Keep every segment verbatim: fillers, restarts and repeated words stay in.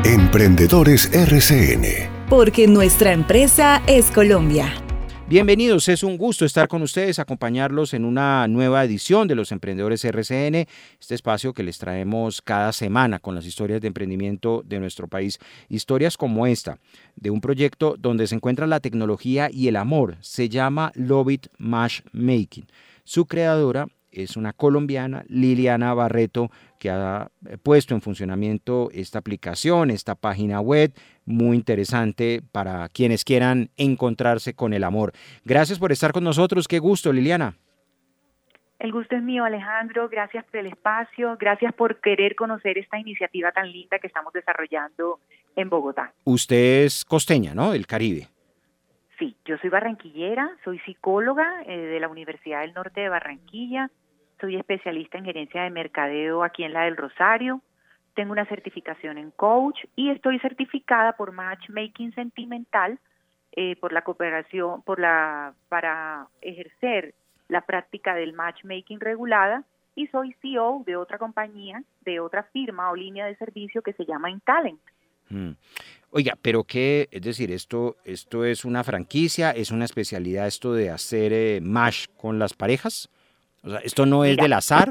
Emprendedores R C N. Porque nuestra empresa es Colombia. Bienvenidos, es un gusto estar con ustedes, acompañarlos en una nueva edición de los Emprendedores R C N, este espacio que les traemos cada semana con las historias de emprendimiento de nuestro país. Historias como esta, de un proyecto donde se encuentra la tecnología y el amor, se llama Lovit Matchmaking. Su creadora es una colombiana, Liliana Barreto, que ha puesto en funcionamiento esta aplicación, esta página web, muy interesante para quienes quieran encontrarse con el amor. Gracias por estar con nosotros, qué gusto, Liliana. El gusto es mío, Alejandro, gracias por el espacio, gracias por querer conocer esta iniciativa tan linda que estamos desarrollando en Bogotá. Usted es costeña, ¿no?, del Caribe. Sí, yo soy barranquillera, soy psicóloga eh, de la Universidad del Norte de Barranquilla, soy especialista en gerencia de mercadeo aquí en la del Rosario, tengo una certificación en coach y estoy certificada por Matchmaking Sentimental eh, por la cooperación, por la para ejercer la práctica del matchmaking regulada y soy C E O de otra compañía, de otra firma o línea de servicio que se llama InTalent. Hmm. Oiga, pero qué, es decir, esto, esto es una franquicia, es una especialidad esto de hacer eh, match con las parejas. O sea, esto no es Mira, del azar.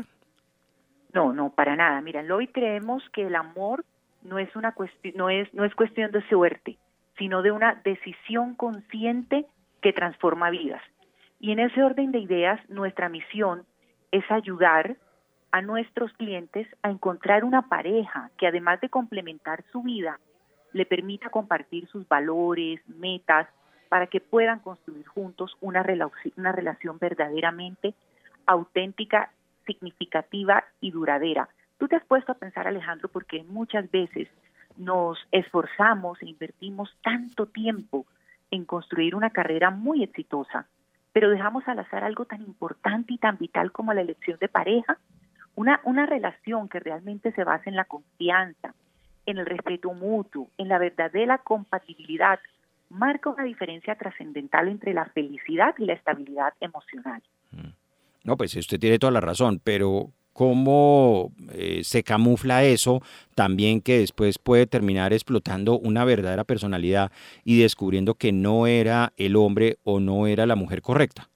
No, no, para nada. Mira, en Lovit creemos que el amor no es una cuestión, no es, no es cuestión de suerte, sino de una decisión consciente que transforma vidas. Y en ese orden de ideas, nuestra misión es ayudar a nuestros clientes a encontrar una pareja que, además de complementar su vida, le permita compartir sus valores, metas, para que puedan construir juntos una relación, una relación verdaderamente auténtica, significativa y duradera. Tú te has puesto a pensar, Alejandro, porque muchas veces nos esforzamos e invertimos tanto tiempo en construir una carrera muy exitosa, pero dejamos al azar algo tan importante y tan vital como la elección de pareja, una, una relación que realmente se basa en la confianza, en el respeto mutuo, en la verdadera compatibilidad, marca una diferencia trascendental entre la felicidad y la estabilidad emocional. No, pues usted tiene toda la razón, pero ¿cómo eh, se camufla eso también que después puede terminar explotando una verdadera personalidad y descubriendo que no era el hombre o no era la mujer correcta?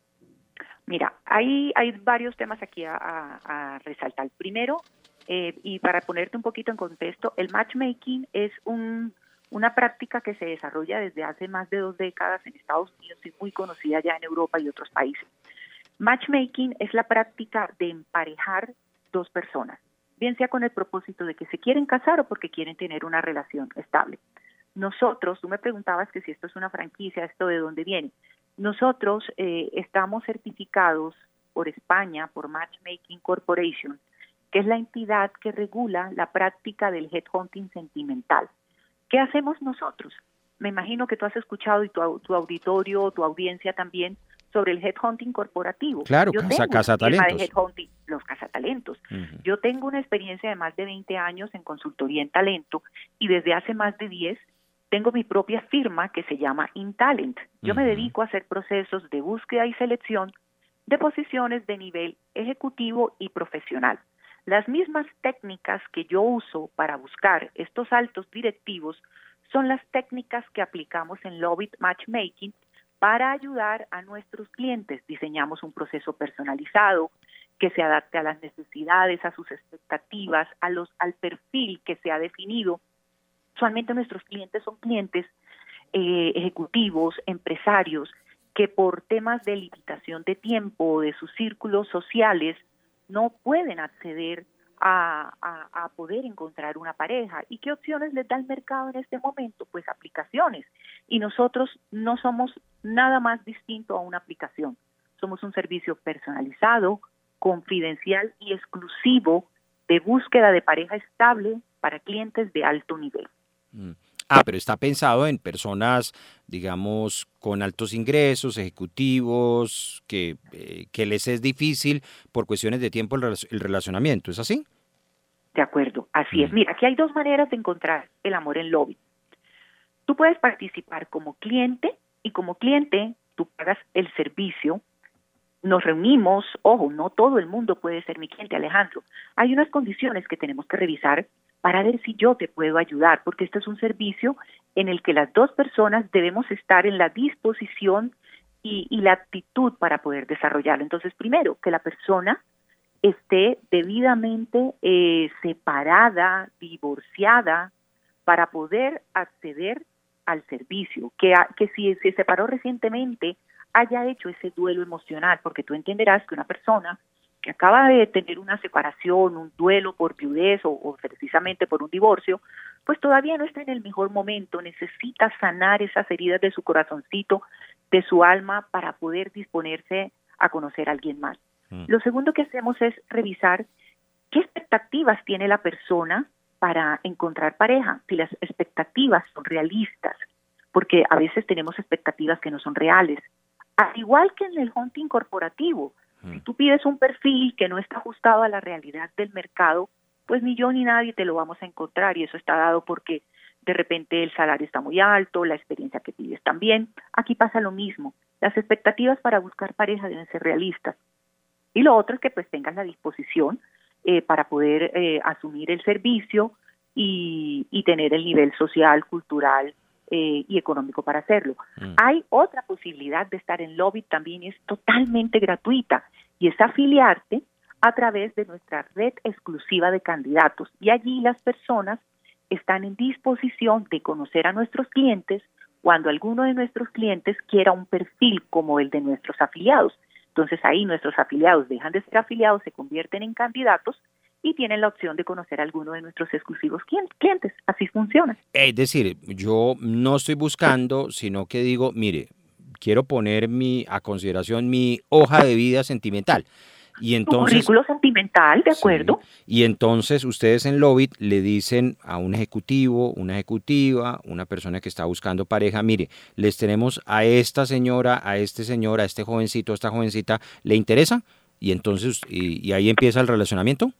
Mira, hay, hay varios temas aquí a, a, a resaltar. Primero, eh, y para ponerte un poquito en contexto, el matchmaking es un, una práctica que se desarrolla desde hace más de dos décadas en Estados Unidos y muy conocida ya en Europa y otros países. Matchmaking es la práctica de emparejar dos personas, bien sea con el propósito de que se quieren casar o porque quieren tener una relación estable. Nosotros, tú me preguntabas que si esto es una franquicia, ¿esto de dónde viene? Nosotros eh, estamos certificados por España, por Matchmaking Corporation, que es la entidad que regula la práctica del headhunting sentimental. ¿Qué hacemos nosotros? Me imagino que tú has escuchado y tu, tu auditorio, tu audiencia también, sobre el headhunting corporativo. Claro, Yo casa, tengo cazatalentos. una firma de headhunting, los cazatalentos. Uh-huh. Yo tengo una experiencia de más de veinte años en consultoría en talento y desde hace más de diez tengo mi propia firma que se llama InTalent. Yo uh-huh. me dedico a hacer procesos de búsqueda y selección de posiciones de nivel ejecutivo y profesional. Las mismas técnicas que yo uso para buscar estos altos directivos son las técnicas que aplicamos en Lovit Matchmaking para ayudar a nuestros clientes. Diseñamos un proceso personalizado que se adapte a las necesidades, a sus expectativas, a los, al perfil que se ha definido. Usualmente nuestros clientes son clientes eh, ejecutivos, empresarios, que por temas de limitación de tiempo o de sus círculos sociales no pueden acceder A, a, a poder encontrar una pareja. ¿Y qué opciones les da el mercado en este momento? Pues aplicaciones. Y nosotros no somos nada más distinto a una aplicación. Somos un servicio personalizado, confidencial y exclusivo de búsqueda de pareja estable para clientes de alto nivel. Mm. Ah, pero está pensado en personas, digamos, con altos ingresos, ejecutivos, que, eh, que les es difícil por cuestiones de tiempo el, el relacionamiento, ¿es así? De acuerdo, así Mm. es. Mira, aquí hay dos maneras de encontrar el amor en Lovit. Tú puedes participar como cliente y como cliente tú pagas el servicio, nos reunimos, ojo, no todo el mundo puede ser mi cliente, Alejandro. Hay unas condiciones que tenemos que revisar para ver si yo te puedo ayudar, porque este es un servicio en el que las dos personas debemos estar en la disposición y, y la actitud para poder desarrollarlo. Entonces, primero, que la persona esté debidamente eh, separada, divorciada, para poder acceder al servicio, que, a, que si se separó recientemente haya hecho ese duelo emocional, porque tú entenderás que una persona que acaba de tener una separación, un duelo por viudez o, o precisamente por un divorcio, pues todavía no está en el mejor momento, necesita sanar esas heridas de su corazoncito, de su alma, para poder disponerse a conocer a alguien más. Mm. Lo segundo que hacemos es revisar qué expectativas tiene la persona para encontrar pareja, si las expectativas son realistas, porque a veces tenemos expectativas que no son reales. Al igual que en el hunting corporativo, mm. si tú pides un perfil que no está ajustado a la realidad del mercado, pues ni yo ni nadie te lo vamos a encontrar, y eso está dado porque de repente el salario está muy alto, la experiencia que pides también. Aquí pasa lo mismo, las expectativas para buscar pareja deben ser realistas. Y lo otro es que pues tengas la disposición eh, para poder eh, asumir el servicio y, y tener el nivel social, cultural eh, y económico para hacerlo. Mm. Hay otra posibilidad de estar en Lovit también, y es totalmente gratuita, y es afiliarte a través de nuestra red exclusiva de candidatos. Y allí las personas están en disposición de conocer a nuestros clientes cuando alguno de nuestros clientes quiera un perfil como el de nuestros afiliados. Entonces ahí nuestros afiliados dejan de ser afiliados, se convierten en candidatos y tienen la opción de conocer a alguno de nuestros exclusivos clientes. Así funciona. Es decir, yo no estoy buscando, sino que digo, mire, quiero poner mi, a consideración mi hoja de vida sentimental. Y entonces, tu currículo sentimental, ¿de acuerdo? Sí, y entonces ustedes en Lovit le dicen a un ejecutivo, una ejecutiva, una persona que está buscando pareja, mire, les tenemos a esta señora, a este señor, a este jovencito, a esta jovencita, ¿le interesa? Y entonces, y, y ahí empieza el relacionamiento.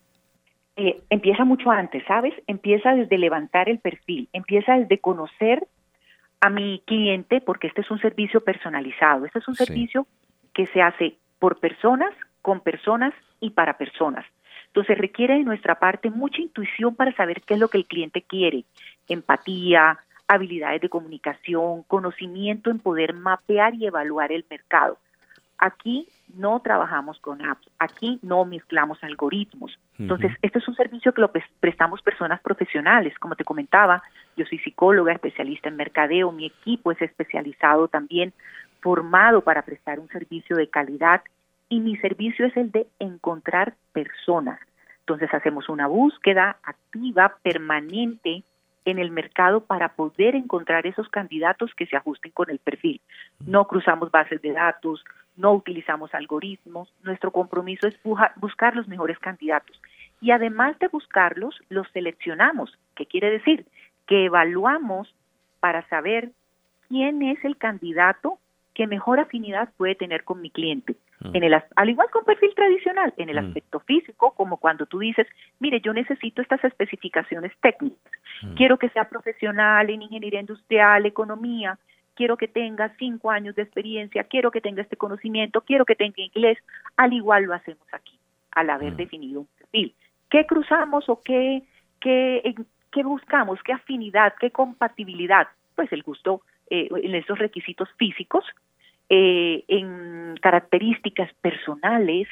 Eh, empieza mucho antes, ¿sabes? Empieza desde levantar el perfil, empieza desde conocer a mi cliente, porque este es un servicio personalizado, este es un servicio sí. que se hace por personas, con personas y para personas. Entonces requiere de nuestra parte mucha intuición para saber qué es lo que el cliente quiere, empatía, habilidades de comunicación, conocimiento en poder mapear y evaluar el mercado. Aquí no trabajamos con apps, aquí no mezclamos algoritmos. Entonces, uh-huh. este es un servicio que lo prestamos personas profesionales. Como te comentaba, yo soy psicóloga, especialista en mercadeo, mi equipo es especializado también, formado para prestar un servicio de calidad, y mi servicio es el de encontrar personas. Entonces hacemos una búsqueda activa, permanente en el mercado para poder encontrar esos candidatos que se ajusten con el perfil. No cruzamos bases de datos, no utilizamos algoritmos. Nuestro compromiso es buscar los mejores candidatos. Y además de buscarlos, los seleccionamos. ¿Qué quiere decir? Que evaluamos para saber quién es el candidato que mejor afinidad puede tener con mi cliente. Mm. En el, al igual que un perfil tradicional, en el mm. aspecto físico, como cuando tú dices, mire, yo necesito estas especificaciones técnicas. Mm. Quiero que sea profesional en ingeniería industrial, economía, quiero que tenga cinco años de experiencia, quiero que tenga este conocimiento, quiero que tenga inglés. Al igual lo hacemos aquí, al haber mm. definido un perfil. ¿Qué cruzamos o qué, qué, qué buscamos? ¿Qué afinidad? ¿Qué compatibilidad? Pues el gusto eh, en esos requisitos físicos, eh, en características personales,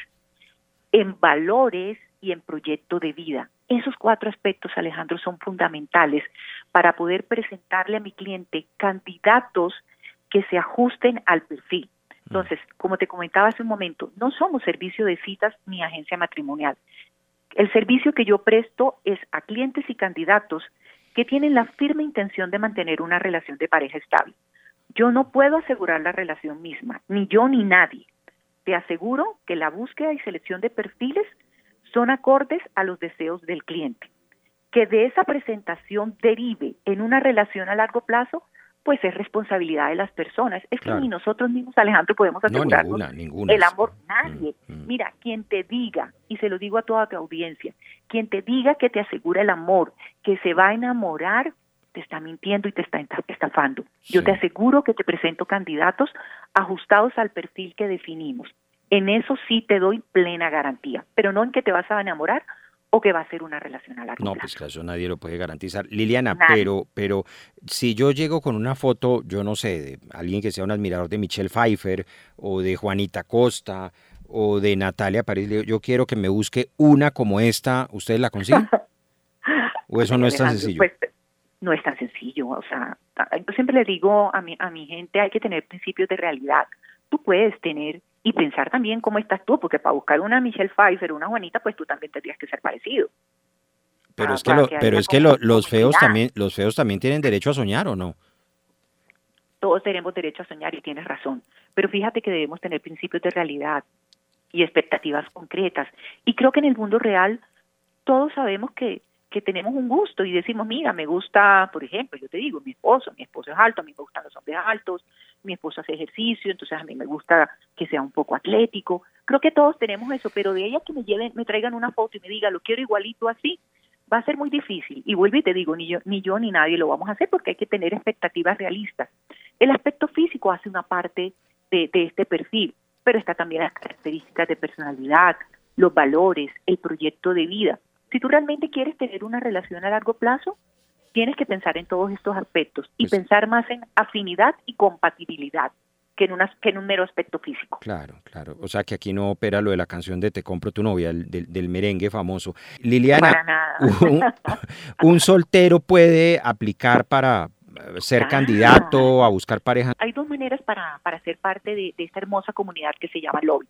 en valores y en proyecto de vida. Esos cuatro aspectos, Alejandro, son fundamentales para poder presentarle a mi cliente candidatos que se ajusten al perfil. Entonces, como te comentaba hace un momento, no somos servicio de citas ni agencia matrimonial. El servicio que yo presto es a clientes y candidatos que tienen la firme intención de mantener una relación de pareja estable. Yo no puedo asegurar la relación misma, ni yo ni nadie. Te aseguro que la búsqueda y selección de perfiles son acordes a los deseos del cliente. Que de esa presentación derive en una relación a largo plazo, pues es responsabilidad de las personas. Es que claro. ni nosotros mismos, Alejandro, podemos asegurarnos no, ninguna, ninguna. el amor. Nadie. Mm, mm. Mira, quien te diga, y se lo digo a toda tu audiencia, quien te diga que te asegura el amor, que se va a enamorar, te está mintiendo y te está estafando. Sí. Yo te aseguro que te presento candidatos ajustados al perfil que definimos. En eso sí te doy plena garantía, pero no en que te vas a enamorar o que va a ser una relación a largo No, plazo. pues claro, eso nadie lo puede garantizar. Liliana, Nadie. pero, pero si yo llego con una foto, yo no sé, de alguien que sea un admirador de Michelle Pfeiffer o de Juanita Costa o de Natalia París, le digo, yo quiero que me busque una como esta, ¿ustedes la consiguen? ¿O eso Ay, no es tan Alejandro, sencillo? pues no es tan sencillo, o sea, yo siempre le digo a mi, a mi gente, hay que tener principios de realidad. Tú puedes tener y pensar también cómo estás tú, porque para buscar una Michelle Pfeiffer, una Juanita, pues tú también tendrías que ser parecido. Pero Para, es que, para lo, que pero haya es que como, lo- como los feos equidad. también, los feos también tienen derecho a soñar, ¿o no? Todos tenemos derecho a soñar y tienes razón, pero fíjate que debemos tener principios de realidad y expectativas concretas. Y creo que en el mundo real todos sabemos que, que tenemos un gusto y decimos, mira, me gusta, por ejemplo, yo te digo, mi esposo, mi esposo es alto, a mí me gustan los hombres altos, mi esposo hace ejercicio, entonces a mí me gusta que sea un poco atlético. Creo que todos tenemos eso, pero de ellas que me lleven, me traigan una foto y me digan, lo quiero igualito así, va a ser muy difícil. Y vuelvo y te digo, ni yo, ni yo ni nadie lo vamos a hacer porque hay que tener expectativas realistas. El aspecto físico hace una parte de, de este perfil, pero está también las características de personalidad, los valores, el proyecto de vida. Si tú realmente quieres tener una relación a largo plazo, tienes que pensar en todos estos aspectos y Pues, pensar más en afinidad y compatibilidad que en, una, que en un mero aspecto físico. claro, claro. O sea que aquí no opera lo de la canción de Te compro tu novia, el- del, del merengue famoso. Liliana, Para nada. un, un soltero puede aplicar para eh, ser candidato a Claro. buscar pareja. Hay dos maneras para, para ser parte de, de esta hermosa comunidad que se llama Lovit.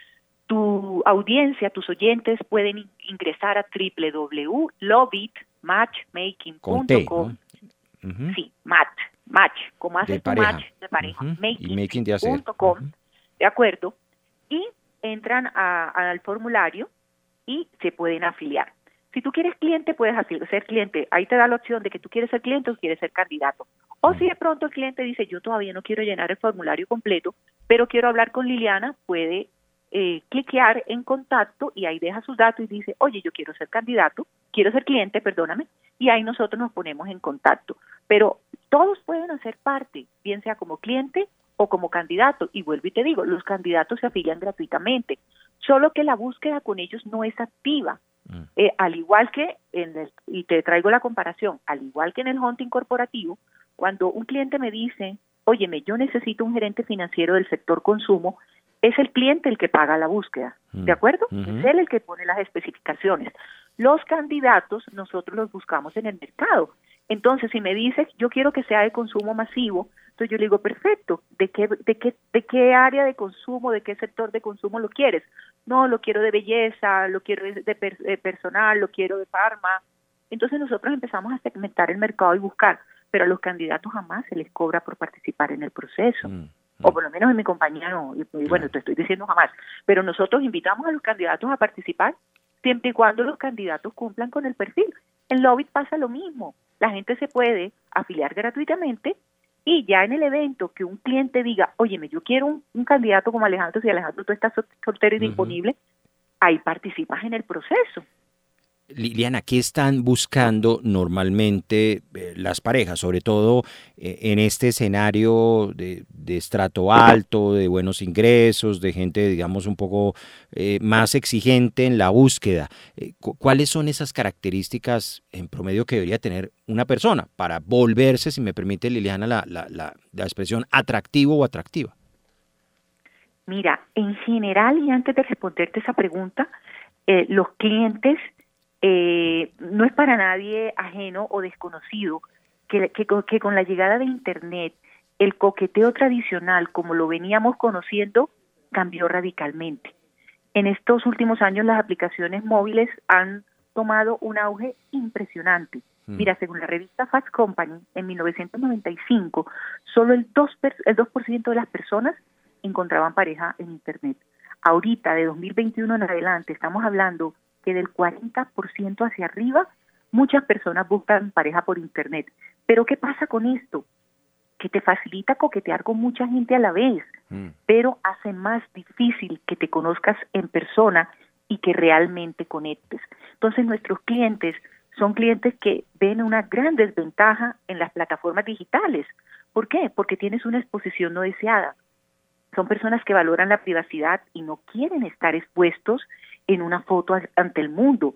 Tu audiencia, tus oyentes pueden in- ingresar a w w w punto lovit matchmaking Con punto T, com. ¿no? Ujú. Sí, match, match, como De haces tu pareja. match de pareja, Ujú. Y making making de hacer. punto com, Ujú. ¿de acuerdo? Y entran a- al formulario y se pueden afiliar. Si tú quieres cliente, puedes afili- ser cliente. Ahí te da la opción de que tú quieres ser cliente o quieres ser candidato. O si de pronto el cliente dice, yo todavía no quiero llenar el formulario completo, pero quiero hablar con Liliana, puede eh, cliquear en contacto y ahí deja sus datos y dice, oye, yo quiero ser candidato, quiero ser cliente, perdóname, y ahí nosotros nos ponemos en contacto. Pero todos pueden hacer parte, bien sea como cliente o como candidato. Y vuelvo y te digo, los candidatos se afilian gratuitamente, solo que la búsqueda con ellos no es activa. Mm. Eh, al igual que, en el, y te traigo la comparación, al igual que en el hunting corporativo, cuando un cliente me dice, óyeme, yo necesito un gerente financiero del sector consumo, es el cliente el que paga la búsqueda, ¿de acuerdo? Ujú. Es él el que pone las especificaciones. Los candidatos nosotros los buscamos en el mercado. Entonces, si me dices, yo quiero que sea de consumo masivo, entonces yo le digo, perfecto, ¿de qué, de qué, de qué área de consumo, de qué sector de consumo lo quieres? No, lo quiero de belleza, lo quiero de, de, per, de personal, lo quiero de farma. Entonces nosotros empezamos a segmentar el mercado y buscar, pero a los candidatos jamás se les cobra por participar en el proceso. Mm. O por lo menos en mi compañía no, y, y bueno, Claro. te estoy diciendo jamás, pero nosotros invitamos a los candidatos a participar siempre y cuando los candidatos cumplan con el perfil. En Lovit pasa lo mismo, la gente se puede afiliar gratuitamente y ya en el evento que un cliente diga, óyeme, yo quiero un, un candidato como Alejandro, si Alejandro tú estás sol- soltero y Ujú. disponible, ahí participas en el proceso. Liliana, ¿qué están buscando normalmente eh, las parejas, sobre todo eh, en este escenario de, de estrato alto, de buenos ingresos, de gente, digamos, un poco eh, más exigente en la búsqueda? Eh, cu- ¿Cuáles son esas características en promedio que debería tener una persona para volverse, si me permite, Liliana, la, la, la, la expresión atractivo o atractiva? Mira, en general, y antes de responderte esa pregunta, eh, los clientes, eh, no es para nadie ajeno o desconocido que, que, que con la llegada de Internet, el coqueteo tradicional, como lo veníamos conociendo, cambió radicalmente. En estos últimos años las aplicaciones móviles han tomado un auge impresionante. Mm. Mira, según la revista Fast Company, en mil novecientos noventa y cinco, solo el dos por ciento, el dos por ciento de las personas encontraban pareja en Internet. Ahorita, de dos mil veintiuno en adelante, estamos hablando que del cuarenta por ciento hacia arriba, muchas personas buscan pareja por Internet. Pero ¿qué pasa con esto? Que te facilita coquetear con mucha gente a la vez, Mm. pero hace más difícil que te conozcas en persona y que realmente conectes. Entonces nuestros clientes son clientes que ven una gran desventaja en las plataformas digitales. ¿Por qué? Porque tienes una exposición no deseada. Son personas que valoran la privacidad y no quieren estar expuestos en una foto ante el mundo.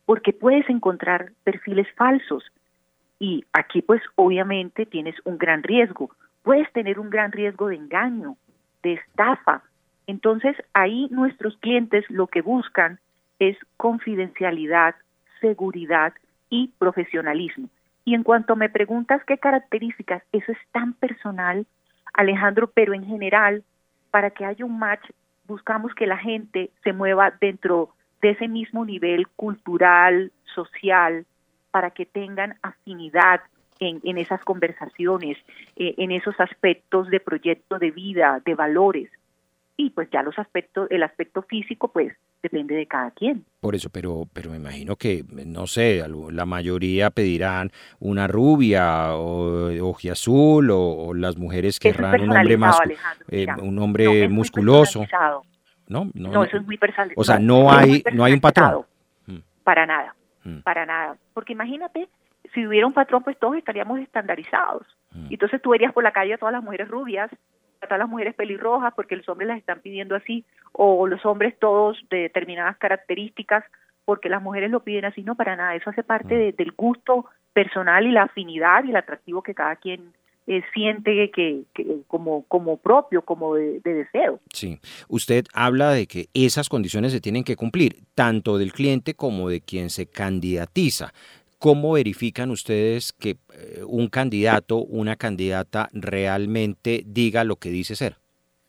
porque puedes encontrar perfiles falsos. Y aquí pues obviamente tienes un gran riesgo. Puedes tener un gran riesgo de engaño, de estafa. Entonces ahí nuestros clientes lo que buscan es confidencialidad, seguridad y profesionalismo. Y en cuanto me preguntas qué características, eso es tan personal, Alejandro, pero en general, para que haya un match, buscamos que la gente se mueva dentro de ese mismo nivel cultural, social, para que tengan afinidad en, en esas conversaciones, eh, en esos aspectos de proyecto de vida, de valores. Y pues ya los aspectos, el aspecto físico, pues depende de cada quien. Por eso, pero, pero me imagino que, no sé, la mayoría pedirán una rubia o ojiazul o, o las mujeres querrán un hombre más, eh, un hombre no, musculoso. No, no, no, eso es muy personalizado. O sea, no, no hay, no hay un patrón. Para nada, mm. para nada. Porque imagínate, si hubiera un patrón, pues todos estaríamos estandarizados. Mm. Entonces tú verías por la calle a todas las mujeres rubias, a todas las mujeres pelirrojas, porque los hombres las están pidiendo así, o los hombres todos de determinadas características, porque las mujeres lo piden así. No, para nada. Eso hace parte de, del gusto personal y la afinidad y el atractivo que cada quien eh, siente que, que como, como propio, como de, de deseo. Sí. Usted habla de que esas condiciones se tienen que cumplir, tanto del cliente como de quien se candidatiza. ¿Cómo verifican ustedes que eh, un candidato, una candidata realmente diga lo que dice ser?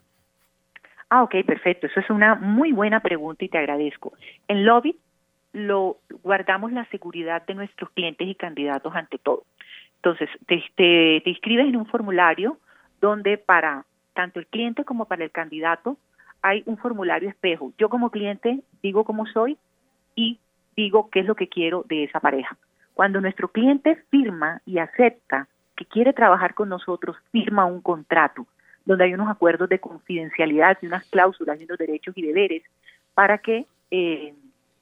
Ah, ok, perfecto. Eso es una muy buena pregunta y te agradezco. En Lovit lo guardamos la seguridad de nuestros clientes y candidatos ante todo. Entonces, te, te, te inscribes en un formulario donde para tanto el cliente como para el candidato hay un formulario espejo. Yo como cliente digo cómo soy y digo qué es lo que quiero de esa pareja. Cuando nuestro cliente firma y acepta que quiere trabajar con nosotros, firma un contrato donde hay unos acuerdos de confidencialidad y unas cláusulas y unos derechos y deberes para que eh,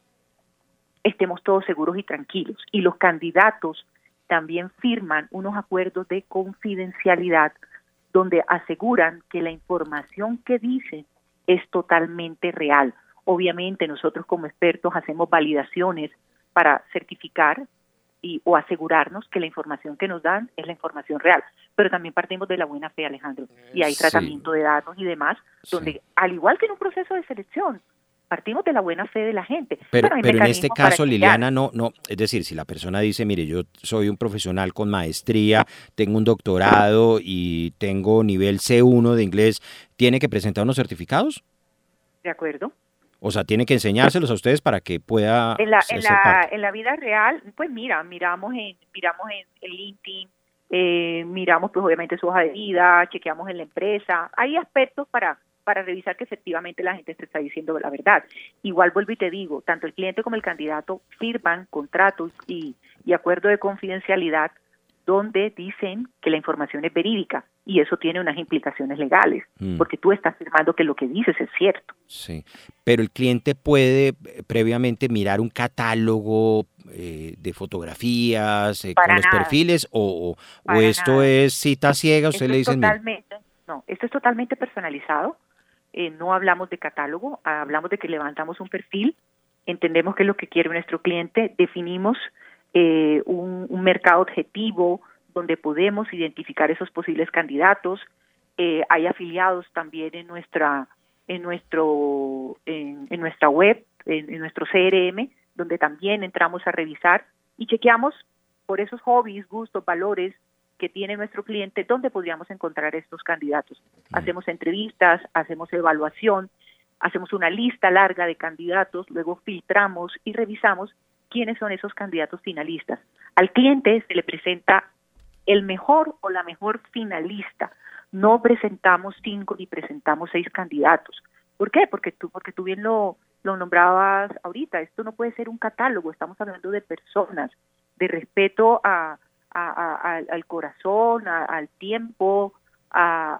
estemos todos seguros y tranquilos. Y los candidatos también firman unos acuerdos de confidencialidad donde aseguran que la información que dicen es totalmente real. Obviamente nosotros como expertos hacemos validaciones para certificar y o asegurarnos que la información que nos dan es la información real, pero también partimos de la buena fe, Alejandro, y hay tratamiento sí. de datos y demás, donde sí. al igual que en un proceso de selección, partimos de la buena fe de la gente. Pero, pero, pero en este caso, Liliana, no, no, es decir, si la persona dice, mire, yo soy un profesional con maestría, tengo un doctorado y tengo nivel C uno de inglés, ¿tiene que presentar unos certificados? De acuerdo. O sea, tiene que enseñárselos a ustedes para que pueda en la, ser en la, parte. En la vida real, pues mira, miramos en, miramos en, en LinkedIn, eh, miramos pues obviamente su hoja de vida, chequeamos en la empresa, hay aspectos para, para revisar que efectivamente la gente te está diciendo la verdad. Igual vuelvo y te digo, tanto el cliente como el candidato firman contratos y, y acuerdo de confidencialidad donde dicen que la información es verídica y eso tiene unas implicaciones legales, mm. porque tú estás firmando que lo que dices es cierto. Sí, pero el cliente puede previamente mirar un catálogo eh, de fotografías eh, con los nada. perfiles o, o, o esto nada. es cita ciega, usted esto le dicen... Totalmente, no, esto es totalmente personalizado, eh, no hablamos de catálogo, hablamos de que levantamos un perfil, entendemos qué es lo que quiere nuestro cliente, definimos Eh, un, un mercado objetivo donde podemos identificar esos posibles candidatos. Eh, hay afiliados también en nuestra en nuestro en, en nuestra web, en, en nuestro C R M, donde también entramos a revisar y chequeamos por esos hobbies, gustos, valores que tiene nuestro cliente, dónde podríamos encontrar estos candidatos. Hacemos entrevistas, hacemos evaluación, hacemos una lista larga de candidatos, luego filtramos y revisamos quiénes son esos candidatos finalistas. Al cliente se le presenta el mejor o la mejor finalista. No presentamos cinco ni presentamos seis candidatos. ¿Por qué? Porque tú, porque tú bien lo, lo nombrabas ahorita. Esto no puede ser un catálogo. Estamos hablando de personas, de respeto a, a, a, a, al corazón, a, al tiempo, a,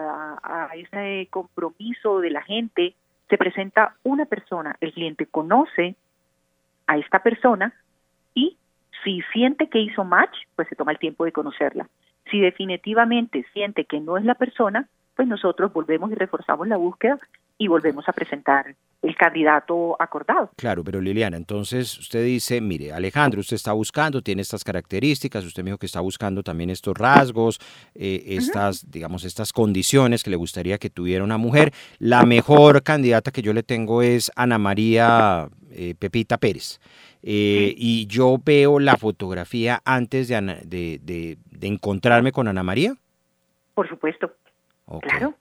a, a ese compromiso de la gente. Se presenta una persona. El cliente conoce a esta persona y si siente que hizo match, pues se toma el tiempo de conocerla. Si definitivamente siente que no es la persona, pues nosotros volvemos y reforzamos la búsqueda y volvemos a presentar el candidato acordado. Claro, pero Liliana, entonces usted dice, mire, Alejandro, usted está buscando, tiene estas características, usted me dijo que está buscando también estos rasgos, eh, estas, uh-huh. digamos, estas condiciones que le gustaría que tuviera una mujer. La mejor candidata que yo le tengo es Ana María eh, Pepita Pérez. Eh, y yo veo la fotografía antes de, Ana, de, de, de encontrarme con Ana María. Por supuesto, okay. claro.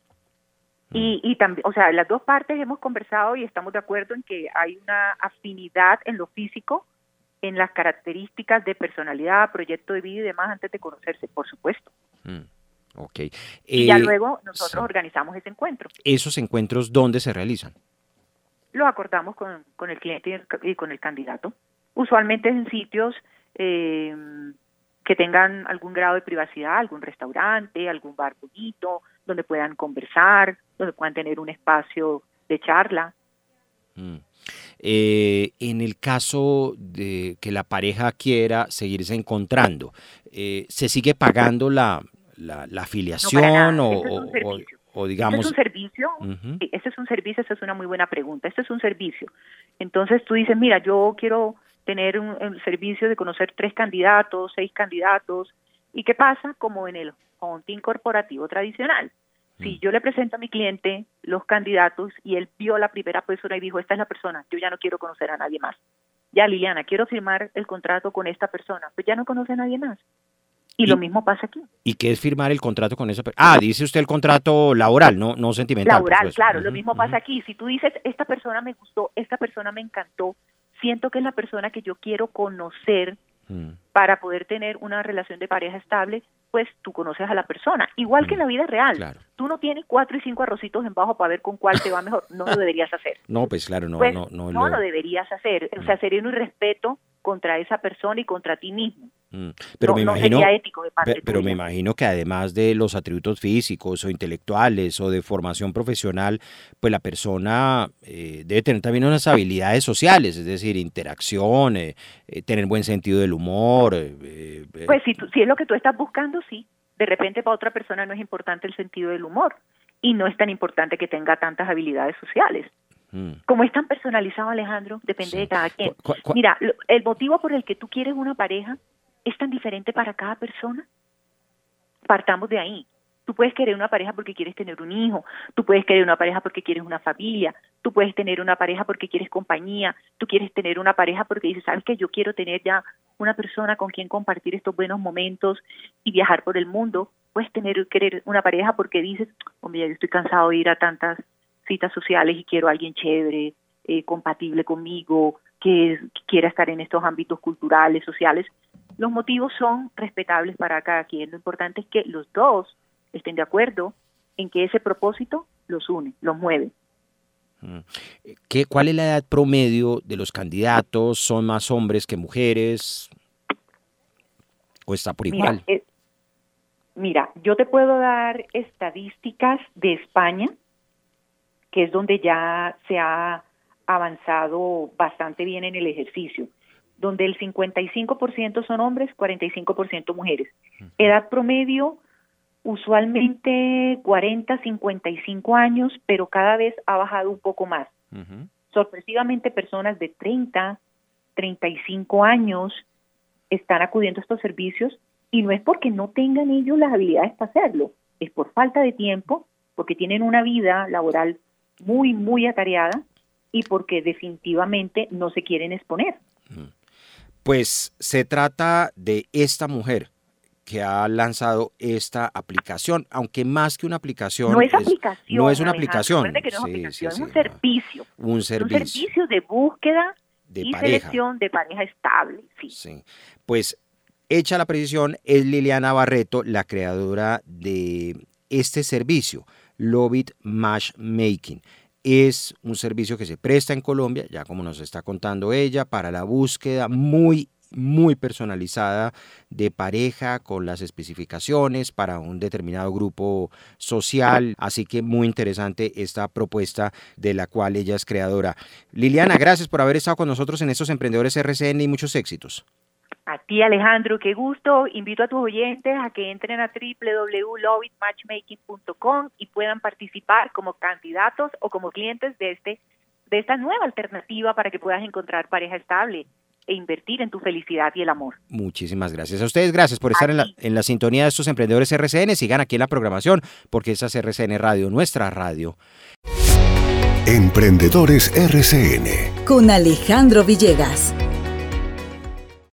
Y, y también, o sea, las dos partes hemos conversado y estamos de acuerdo en que hay una afinidad en lo físico, en las características de personalidad, proyecto de vida y demás antes de conocerse, por supuesto. Mm, ok. Y eh, ya luego nosotros sí. organizamos ese encuentro. ¿Esos encuentros dónde se realizan? Lo acordamos con, con el cliente y, el, y con el candidato. Usualmente en sitios eh, que tengan algún grado de privacidad, algún restaurante, algún bar bonito, donde puedan conversar, donde puedan tener un espacio de charla. Mm. Eh, en el caso de que la pareja quiera seguirse encontrando, eh, ¿se sigue pagando la, la, la afiliación no, o, es un o, o digamos? Este es un servicio, uh-huh. este es un servicio, esa es una muy buena pregunta, este es un servicio. Entonces tú dices, mira, yo quiero tener un, un servicio de conocer tres candidatos, seis candidatos, ¿y qué pasa? Como en el hunting corporativo tradicional. Si yo le presento a mi cliente los candidatos y él vio la primera persona y dijo, esta es la persona, yo ya no quiero conocer a nadie más. Ya, Liliana, quiero firmar el contrato con esta persona, pues ya no conoce a nadie más. Y, y lo mismo pasa aquí. ¿Y qué es firmar el contrato con esa persona? Ah, dice usted el contrato laboral, no, no sentimental. Laboral, claro, uh-huh, lo mismo uh-huh. pasa aquí. Si tú dices, esta persona me gustó, esta persona me encantó, siento que es la persona que yo quiero conocer uh-huh. para poder tener una relación de pareja estable, pues tú conoces a la persona. Igual uh-huh. que en la vida real. Claro. Tú no tienes cuatro y cinco arrocitos en bajo para ver con cuál te va mejor. No lo deberías hacer. No, pues claro, no. Pues, no, no, no lo... lo deberías hacer. O sea, sería un irrespeto contra esa persona y contra ti mismo. Mm. Pero, no, me no imagino, sería ético de parte pero, pero tuya. me imagino que además de los atributos físicos o intelectuales o de formación profesional, pues la persona eh, debe tener también unas habilidades sociales, es decir, interacción, eh, eh, tener buen sentido del humor. Eh, eh, pues si, tú, si es lo que tú estás buscando, sí. De repente para otra persona no es importante el sentido del humor y no es tan importante que tenga tantas habilidades sociales. Mm. Como es tan personalizado, Alejandro, depende sí. de cada quien. ¿Cu- cu- Mira, lo, el motivo por el que tú quieres una pareja es tan diferente para cada persona. Partamos de ahí. Tú puedes querer una pareja porque quieres tener un hijo, tú puedes querer una pareja porque quieres una familia, tú puedes tener una pareja porque quieres compañía, tú quieres tener una pareja porque dices, ¿sabes qué? Yo quiero tener ya una persona con quien compartir estos buenos momentos y viajar por el mundo. Puedes tener querer una pareja porque dices, hombre, ya yo estoy cansado de ir a tantas citas sociales y quiero a alguien chévere, eh, compatible conmigo, que, que quiera estar en estos ámbitos culturales, sociales. Los motivos son respetables para cada quien. Lo importante es que los dos estén de acuerdo en que ese propósito los une, los mueve. ¿Qué, ¿Cuál es la edad promedio de los candidatos? ¿Son más hombres que mujeres? ¿O está por igual? Mira, eh, mira, yo te puedo dar estadísticas de España, que es donde ya se ha avanzado bastante bien en el ejercicio, donde el cincuenta y cinco por ciento son hombres, cuarenta y cinco por ciento mujeres. Uh-huh. Edad promedio, usualmente cuarenta, cincuenta y cinco años, pero cada vez ha bajado un poco más. Uh-huh. Sorpresivamente, personas de treinta, treinta y cinco años están acudiendo a estos servicios y no es porque no tengan ellos las habilidades para hacerlo, es por falta de tiempo, porque tienen una vida laboral muy, muy atareada y porque definitivamente no se quieren exponer. Pues se trata de esta mujer que ha lanzado esta aplicación, aunque más que una aplicación... No es, es aplicación. No es una Alejandro, aplicación. Que no es, sí, aplicación, sí, es un sí, servicio. Un servicio. Un servicio de búsqueda de y pareja. selección de pareja estable. Sí. sí. Pues hecha la precisión, es Liliana Barreto, la creadora de este servicio, Love It Matchmaking. Es un servicio que se presta en Colombia, ya como nos está contando ella, para la búsqueda muy, muy personalizada de pareja con las especificaciones para un determinado grupo social. Así que muy interesante esta propuesta de la cual ella es creadora. Liliana, gracias por haber estado con nosotros en estos Emprendedores R C N y muchos éxitos. A ti. Sí, Alejandro, qué gusto. Invito a tus oyentes a que entren a doble u doble u doble u punto love it matchmaking punto com y puedan participar como candidatos o como clientes de este de esta nueva alternativa para que puedas encontrar pareja estable e invertir en tu felicidad y el amor. Muchísimas gracias a ustedes, gracias por estar en la, en la sintonía de estos emprendedores R C N. Sigan aquí en la programación porque esa es R C N Radio, nuestra radio. Emprendedores R C N con Alejandro Villegas.